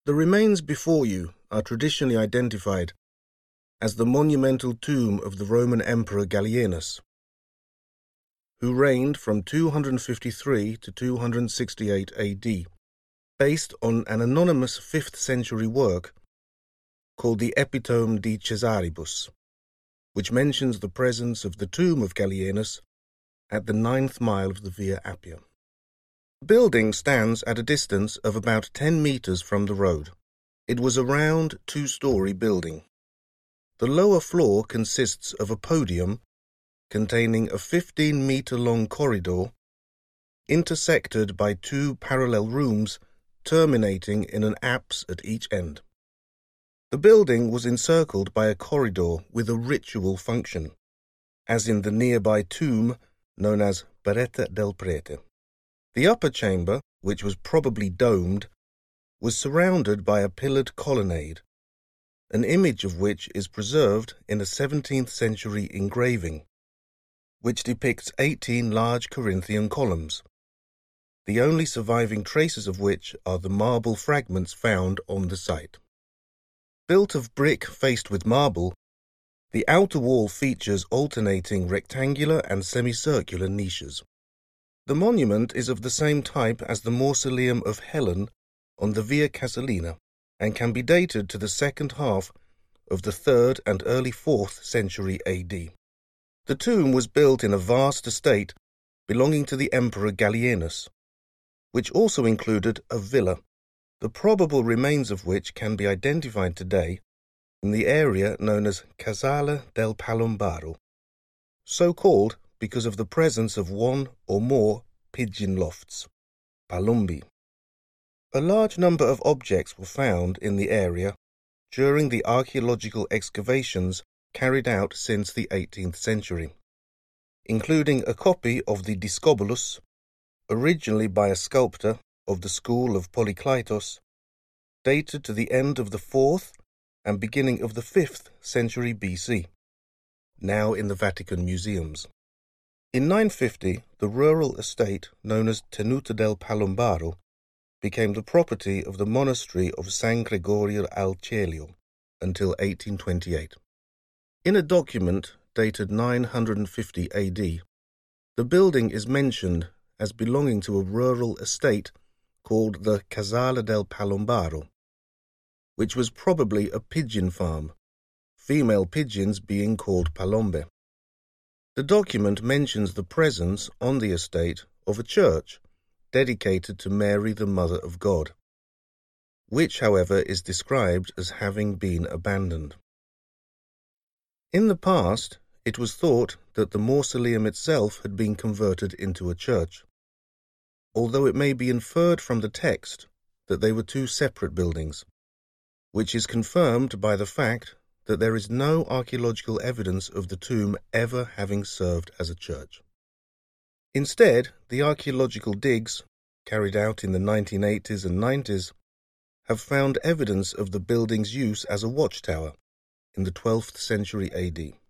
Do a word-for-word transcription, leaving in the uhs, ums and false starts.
The remains before you are traditionally identified as the monumental tomb of the Roman Emperor Gallienus, who reigned from two hundred fifty-three to two hundred sixty-eight A D, based on an anonymous fifth century work called the Epitome de Caesaribus, which mentions the presence of the tomb of Gallienus at the ninth mile of the Via Appia. The building stands at a distance of about ten metres from the road. It was a round, two-storey building. The lower floor consists of a podium containing a fifteen-metre-long corridor intersected by two parallel rooms terminating in an apse at each end. The building was encircled by a corridor with a ritual function, as in the nearby tomb known as Beretta del Prete. The upper chamber, which was probably domed, was surrounded by a pillared colonnade, an image of which is preserved in a seventeenth century engraving, which depicts eighteen large Corinthian columns, the only surviving traces of which are the marble fragments found on the site. Built of brick faced with marble, the outer wall features alternating rectangular and semicircular niches. The monument is of the same type as the Mausoleum of Helen on the Via Casalina and can be dated to the second half of the third and early fourth century A D. The tomb was built in a vast estate belonging to the Emperor Gallienus, which also included a villa, the probable remains of which can be identified today in the area known as Casale del Palombaro, so called because of the presence of one or more pigeon lofts, palumbi. A large number of objects were found in the area during the archaeological excavations carried out since the eighteenth century, including a copy of the Discobolus, originally by a sculptor of the school of Polykleitos, dated to the end of the fourth and beginning of the fifth century B C, now in the Vatican museums. In nine fifty, the rural estate known as Tenuta del Palombaro became the property of the monastery of San Gregorio al Cielo until eighteen twenty-eight. In a document dated nine hundred fifty A D, the building is mentioned as belonging to a rural estate called the Casale del Palombaro, which was probably a pigeon farm, female pigeons being called palombe. The document mentions the presence on the estate of a church dedicated to Mary the Mother of God, which, however, is described as having been abandoned. In the past, it was thought that the mausoleum itself had been converted into a church, although it may be inferred from the text that they were two separate buildings, which is confirmed by the fact that there is no archaeological evidence of the tomb ever having served as a church. Instead, the archaeological digs, carried out in the nineteen eighties and nineties, have found evidence of the building's use as a watchtower in the twelfth century A D.